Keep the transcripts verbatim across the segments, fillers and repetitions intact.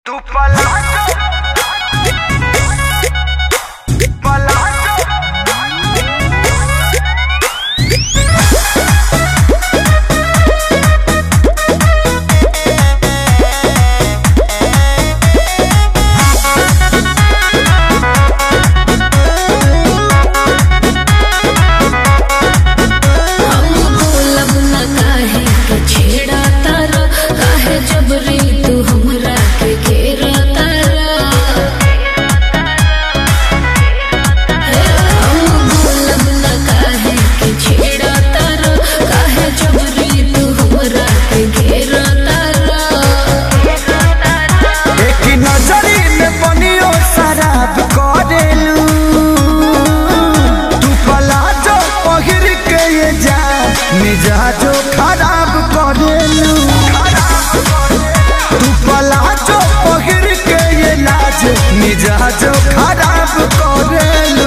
Tu palazo, palazo. मिजाजो खराब करेलू तू पलाजो पहिर के ये लाज मिजाजो खराब करेलू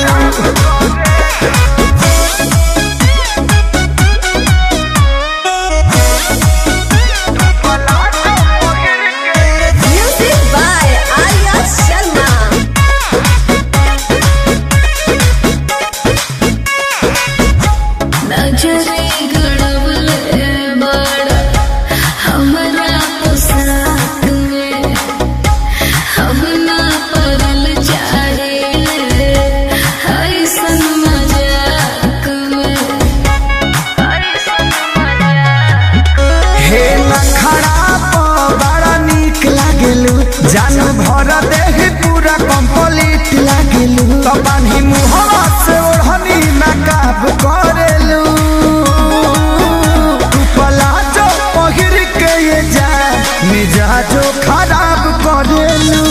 जान भर देह पूरा कंप्लीट लागेलू तो बानी मुहवा से ओढ़नी नकाब करेलू तू पलाजो पहिर के ये जा मिजाजो खराब करेलू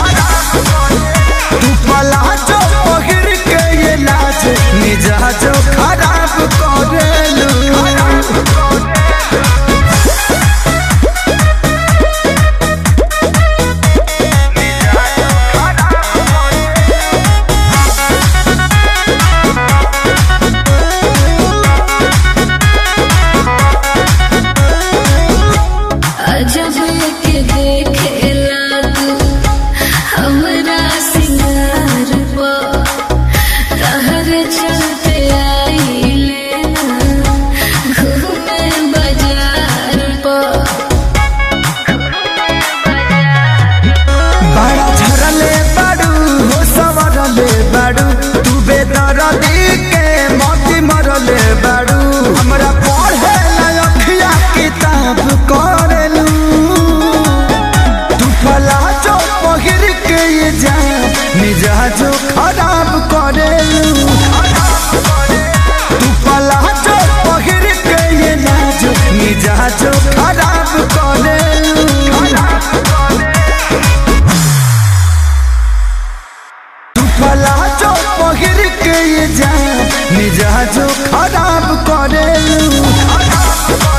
तू पलाजो पहिर के ये लाज मिजाजो खराब करेलू तू बेदर्दी के मोती मरले बाड़ू हमरा पढ़े अखिया किताब करेलू तू पलाजो पहिर के ये जा मिजाजो खराब करेलू तू पलाजो पहिर के ये लाज मिजाजो खराब करेलू पलाजो पहिर के ये जा मिजाजो खराब करेलू।